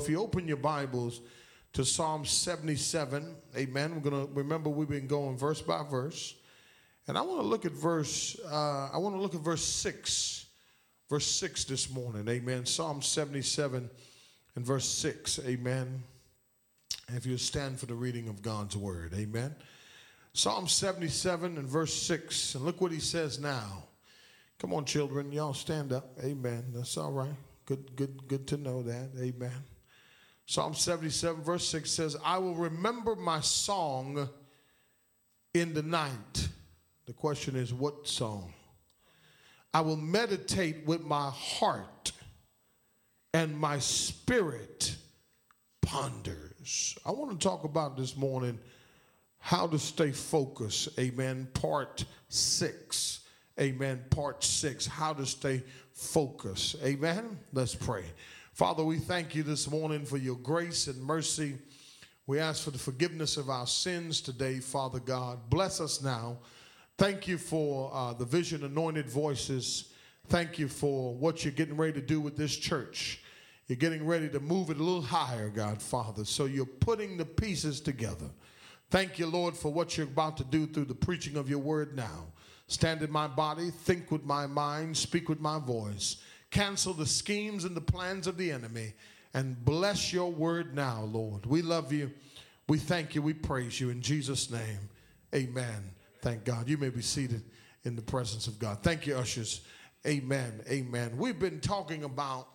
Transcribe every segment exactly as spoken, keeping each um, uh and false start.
if you open your Bibles to Psalm seventy-seven, amen, we're going to remember we've been going verse by verse. And I want to look at verse, uh, I want to look at verse six, verse six this morning, amen. Psalm seventy-seven and verse six, amen. And if you stand for the reading of God's word, amen. Psalm seventy-seven and verse six, and look what he says now. Come on, children, y'all stand up, amen. That's all right. Good, good, good to know that, amen. Psalm seventy-seven verse six says, I will remember my song in the night. The question is, what song? I will meditate with my heart, and my spirit ponders. I want to talk about this morning how to stay focused. Amen. Part six. Amen. Part six. How to stay focused. Amen. Let's pray. Father, we thank you this morning for your grace and mercy. We ask for the forgiveness of our sins today, Father God. Bless us now. Thank you for uh, the Vision Anointed Voices. Thank you for what you're getting ready to do with this church. You're getting ready to move it a little higher, God, Father. So you're putting the pieces together. Thank you, Lord, for what you're about to do through the preaching of your word now. Stand in my body, think with my mind, speak with my voice. Cancel the schemes and the plans of the enemy, and bless your word now, Lord. We love you. We thank you. We praise you. In Jesus' name, amen. Thank God. You may be seated in the presence of God. Thank you, ushers. Amen. Amen. We've been talking about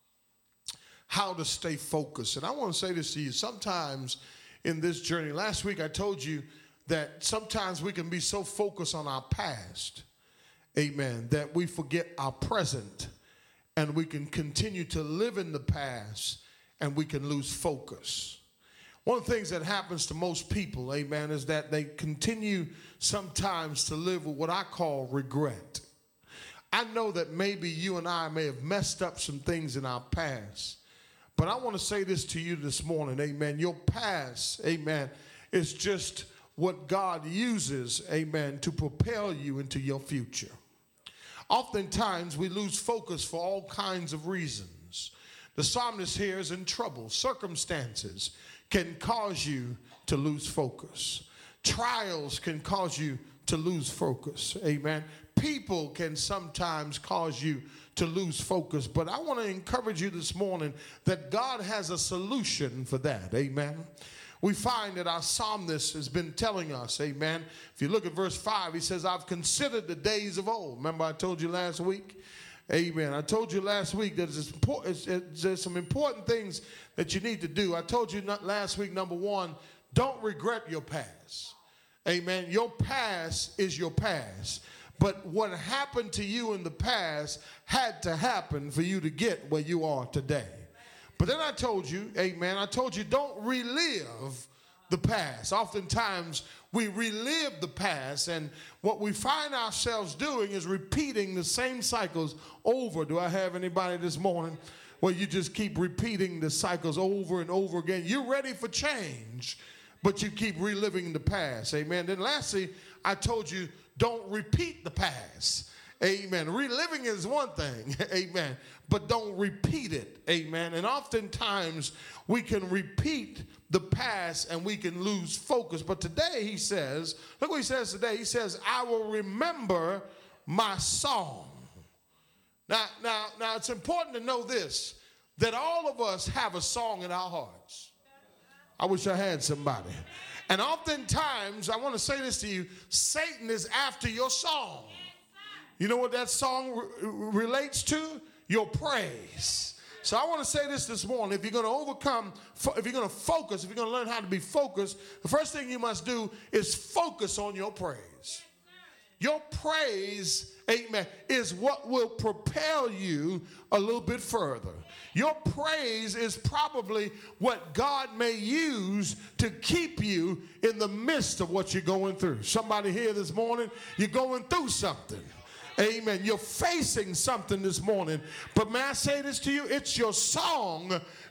how to stay focused. And I want to say this to you. Sometimes in this journey, last week I told you that sometimes we can be so focused on our past, amen, that we forget our present, and we can continue to live in the past, and we can lose focus. One of the things that happens to most people, amen, is that they continue sometimes to live with what I call regret. I know that maybe you and I may have messed up some things in our past, but I want to say this to you this morning, amen. Your past, amen, is just what God uses, amen, to propel you into your future. Oftentimes we lose focus for all kinds of reasons. The psalmist here is in trouble. Circumstances can cause you to lose focus. Trials can cause you to lose focus. Amen. People can sometimes cause you to lose focus, but I want to encourage you this morning that God has a solution for that. Amen. We find that our psalmist has been telling us, amen. If you look at verse five, he says, I've considered the days of old. Remember I told you last week? Amen. I told you last week that it's important, it's, there's some important things that you need to do. I told you not last week, number one, don't regret your past. Amen. Your past is your past. But what happened to you in the past had to happen for you to get where you are today. But then I told you, amen, I told you don't relive the past. Oftentimes we relive the past, and what we find ourselves doing is repeating the same cycles over. Do I have anybody this morning where you just keep repeating the cycles over and over again? You're ready for change, but you keep reliving the past. Amen. Then lastly, I told you don't repeat the past. Amen. Reliving is one thing, amen, but don't repeat it, amen. And oftentimes we can repeat the past and we can lose focus. But today he says, look what he says today. He says, I will remember my song. Now, now, now it's important to know this, that all of us have a song in our hearts. I wish I had somebody. And oftentimes, I want to say this to you, Satan is after your song. You know what that song re- relates to? Your praise. So I want to say this this morning. If you're going to overcome, if you're going to focus, if you're going to learn how to be focused, the first thing you must do is focus on your praise. Your praise, amen, is what will propel you a little bit further. Your praise is probably what God may use to keep you in the midst of what you're going through. Somebody here this morning, you're going through something. Amen. You're facing something this morning. But may I say this to you? It's your song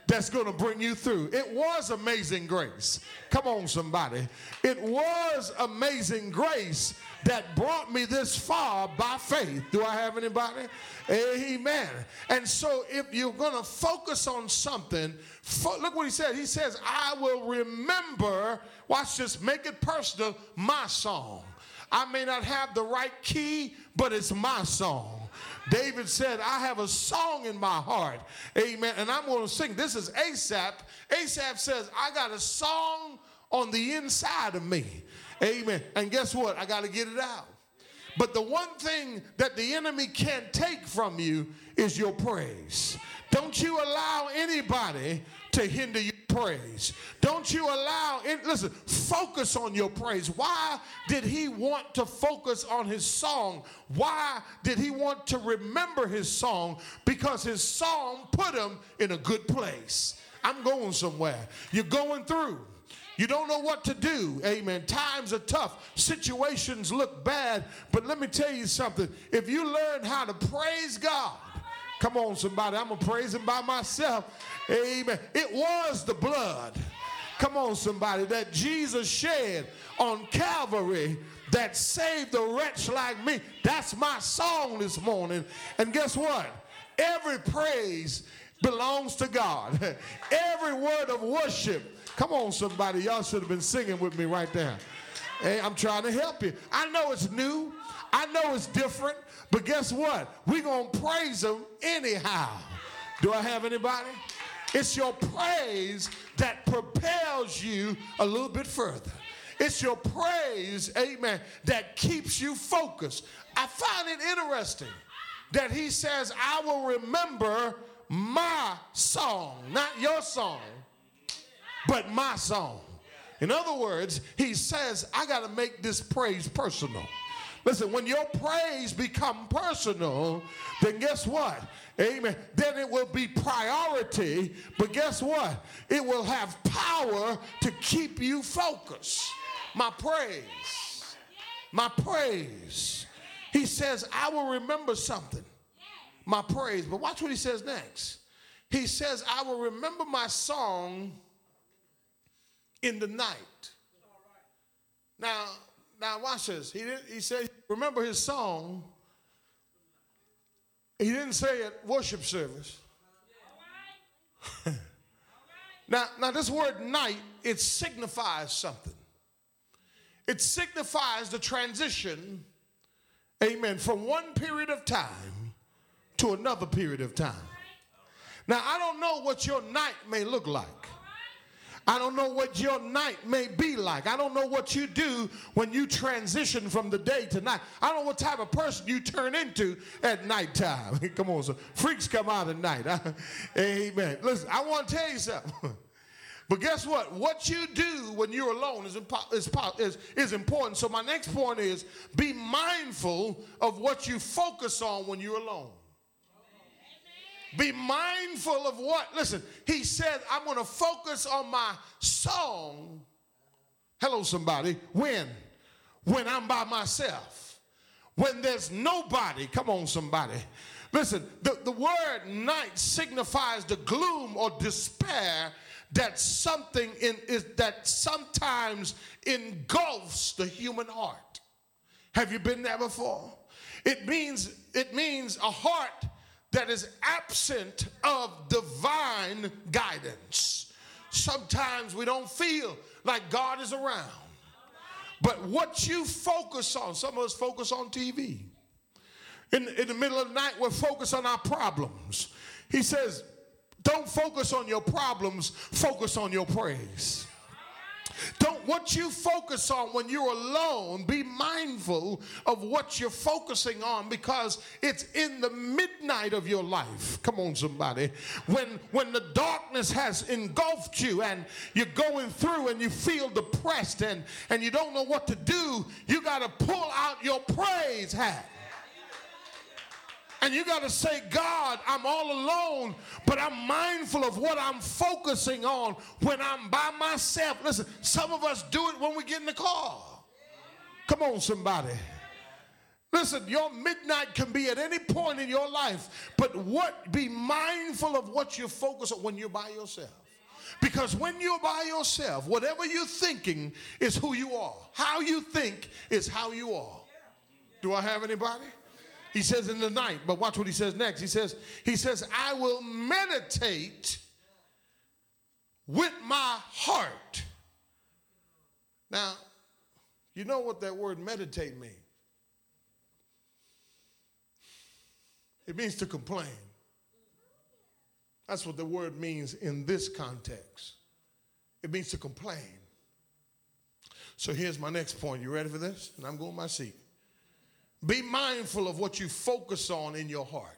that's going to bring you through. It was amazing grace. Come on, somebody. It was amazing grace that brought me this far by faith. Do I have anybody? Amen. And so if you're going to focus on something, fo- look what he said. He says, I will remember, watch this, make it personal, my song. I may not have the right key, but it's my song. David said, I have a song in my heart. Amen. And I'm going to sing. This is Asaph. Asaph says, I got a song on the inside of me. Amen. And guess what? I got to get it out. But the one thing that the enemy can't take from you is your praise. Don't you allow anybody to hinder your praise. Don't you allow, it, listen, focus on your praise. Why did he want to focus on his song? Why did he want to remember his song? Because his song put him in a good place. I'm going somewhere. You're going through. You don't know what to do. Amen. Times are tough. Situations look bad. But let me tell you something. If you learn how to praise God, come on, somebody. I'm going to praise him by myself. Amen. It was the blood. Come on, somebody. That Jesus shed on Calvary that saved a wretch like me. That's my song this morning. And guess what? Every praise belongs to God. Every word of worship. Come on, somebody. Y'all should have been singing with me right there. Hey, I'm trying to help you. I know it's new. I know it's different. But guess what? We're going to praise him anyhow. Do I have anybody? It's your praise that propels you a little bit further. It's your praise, amen, that keeps you focused. I find it interesting that he says, I will remember my song, not your song, but my song. In other words, he says, I got to make this praise personal. Listen, when your praise become personal, then guess what? Amen. Then it will be priority, but guess what? It will have power to keep you focused. My praise. My praise. He says, I will remember something. My praise. But watch what he says next. He says, I will remember my song in the night. Now, now watch this. He didn't, he said, remember his song. He didn't say it worship service. now, now this word night, it signifies something. It signifies the transition, amen, from one period of time to another period of time. Now, I don't know what your night may look like. I don't know what your night may be like. I don't know what you do when you transition from the day to night. I don't know what type of person you turn into at nighttime. Come on, so freaks come out at night. Amen. Listen, I want to tell you something. But guess what? What you do when you're alone is, impo- is, is, is important. So my next point is be mindful of what you focus on when you're alone. Be mindful of what? Listen, he said, I'm going to focus on my song. Hello, somebody. When? When I'm by myself. When there's nobody. Come on, somebody. Listen, the, the word night signifies the gloom or despair that something in, is that sometimes engulfs the human heart. Have you been there before? It means, it means a heart that is absent of divine guidance. Sometimes we don't feel like God is around. But what you focus on, some of us focus on T V. In, in the middle of the night, we're focused on our problems. He says, don't focus on your problems, focus on your praise. Don't, what you focus on when you're alone, be mindful of what you're focusing on, because it's in the midnight of your life. Come on, somebody. When, when the darkness has engulfed you and you're going through and you feel depressed and, and you don't know what to do, you got to pull out your praise hat. And you got to say, God, I'm all alone, but I'm mindful of what I'm focusing on when I'm by myself. Listen, some of us do it when we get in the car. Come on, somebody. Listen, your midnight can be at any point in your life, but what be mindful of what you focus on when you're by yourself. Because when you're by yourself, whatever you're thinking is who you are. How you think is how you are. Do I have anybody? He says in the night, but watch what he says next. He says, he says, I will meditate with my heart. Now, you know what that word meditate means? It means to complain. That's what the word means in this context. It means to complain. So here's my next point. You ready for this? And I'm going to my seat. Be mindful of what you focus on in your heart.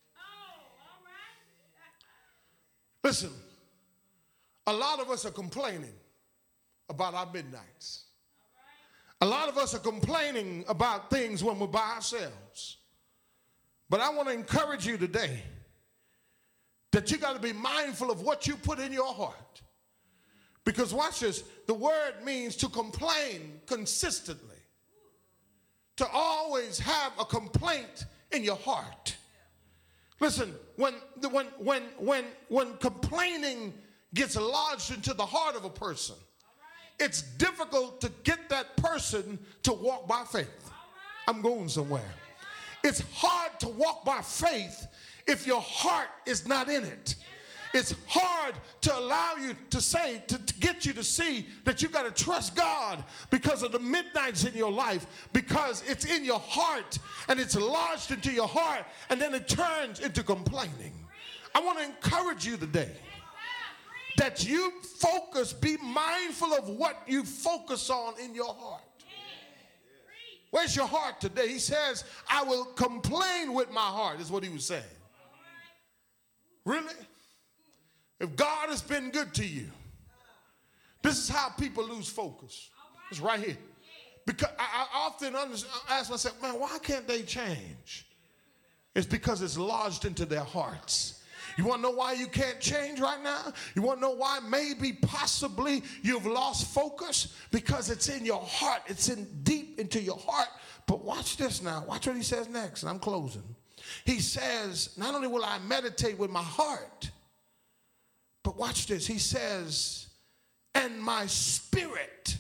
Listen, a lot of us are complaining about our midnights. A lot of us are complaining about things when we're by ourselves. But I want to encourage you today that you got to be mindful of what you put in your heart. Because watch this, the word means to complain consistently. To always have a complaint in your heart. Listen, when, when, when, when, when complaining gets lodged into the heart of a person, it's difficult to get that person to walk by faith. I'm going somewhere. It's hard to walk by faith if your heart is not in it. It's hard to allow you to say, to, to get you to see that you got to trust God because of the midnights in your life, because it's in your heart and it's lodged into your heart and then it turns into complaining. I want to encourage you today that you focus, be mindful of what you focus on in your heart. Where's your heart today? He says, I will complain with my heart, is what he was saying. Really? If God has been good to you, this is how people lose focus. It's right here. Because I, I often ask myself, man, why can't they change? It's because it's lodged into their hearts. You want to know why you can't change right now? You want to know why maybe, possibly, you've lost focus? Because it's in your heart. It's in deep into your heart. But watch this now. Watch what he says next, and I'm closing. He says, not only will I meditate with my heart, but watch this. He says, and my spirit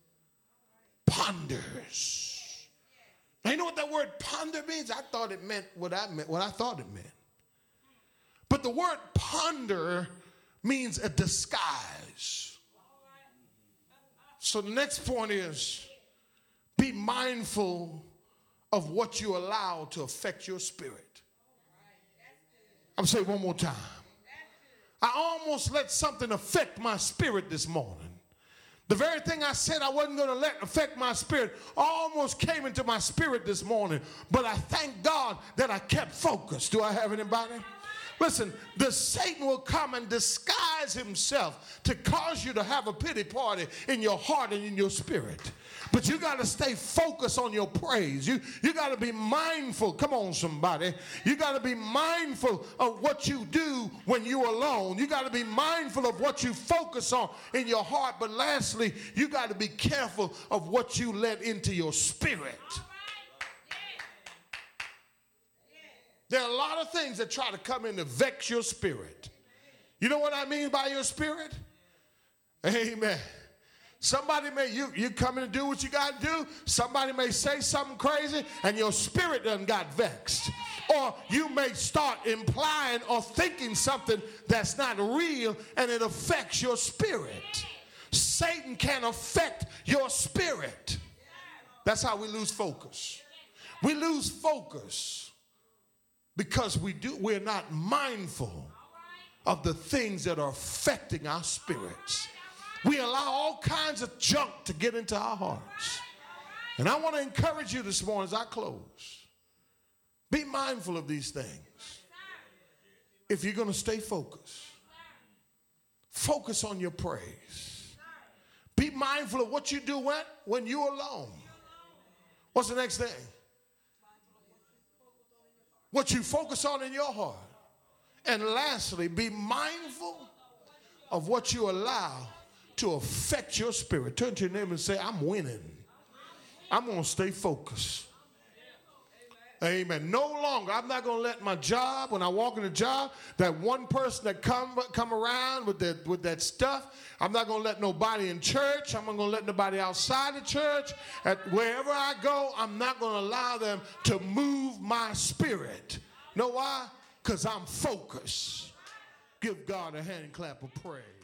ponders. Now, you know what that word ponder means? I thought it meant what I meant, what I thought it meant. But the word ponder means a disguise. So the next point is, be mindful of what you allow to affect your spirit. I'm saying one more time. I almost let something affect my spirit this morning. The very thing I said I wasn't going to let affect my spirit almost came into my spirit this morning. But I thank God that I kept focused. Do I have anybody? Listen, the Satan will come and disguise himself to cause you to have a pity party in your heart and in your spirit. But you got to stay focused on your praise. You, you got to be mindful. Come on, somebody. You got to be mindful of what you do when you're alone. You got to be mindful of what you focus on in your heart. But lastly, you got to be careful of what you let into your spirit. There are a lot of things that try to come in to vex your spirit. You know what I mean by your spirit? Amen. Somebody may, you, you come in to do what you got to do. Somebody may say something crazy and your spirit done got vexed. Or you may start implying or thinking something that's not real and it affects your spirit. Satan can affect your spirit. That's how we lose focus. We lose focus because we do, we're not mindful of the things that are affecting our spirits. We allow all kinds of junk to get into our hearts. And I want to encourage you this morning as I close. Be mindful of these things. If you're going to stay focused, focus on your praise. Be mindful of what you do when, when you're alone. What's the next thing? What you focus on in your heart. And lastly, be mindful of what you allow to affect your spirit. Turn to your neighbor and say, I'm winning. I'm going to stay focused. Amen. No longer. I'm not going to let my job, when I walk in the job, that one person that come come around with that with that stuff. I'm not going to let nobody in church. I'm not going to let nobody outside the church. At wherever I go, I'm not going to allow them to move my spirit. Know why? Because I'm focused. Give God a hand clap of praise.